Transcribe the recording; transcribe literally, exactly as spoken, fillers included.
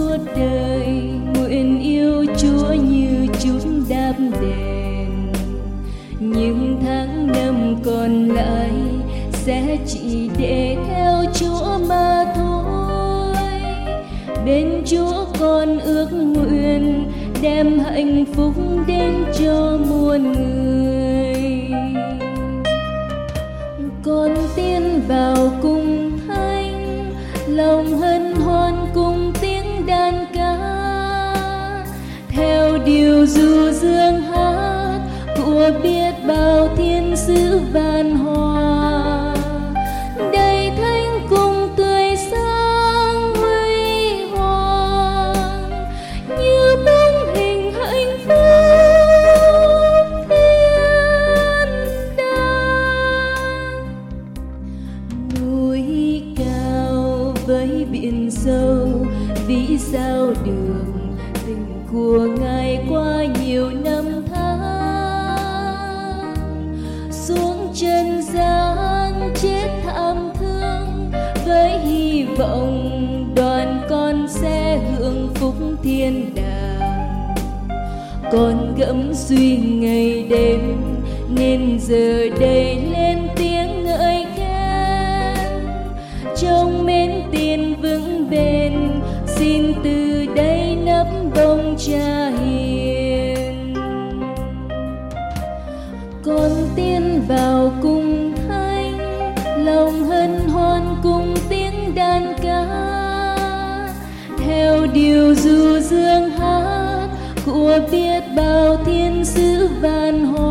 suốt đời, nguyện yêu Chúa như chút đáp đền. Những tháng năm còn lại sẽ chỉ để theo Chúa mà thôi. Bên Chúa con ước nguyện đem hạnh phúc đến cho muôn người. Con tiến vào cung thánh, lòng hân hoan cùng tiếng đàn ca, theo điều du dương hát của biết bao thiên sứ vạn hòa. Đầy thánh cung tươi sáng huy hoàng, như bóng hình hạnh phúc thiên đàng. Núi cao với biển sâu, vì sao đường tình của Ngài qua nhiều năm tháng. Xuống trần gian chết thảm thương, với hy vọng đoàn con sẽ hưởng phúc thiên đàng. Con gẫm suy ngày đêm, nên giờ đây lên tiếng ngợi khen. Trong mến tin vững bền, xin từ đây nấp bông Cha hiền. Con tiến vào cung thánh, lòng hân hoan cùng tiếng đàn ca, theo điều du dương hát của biết bao thiên sứ vạn hòa.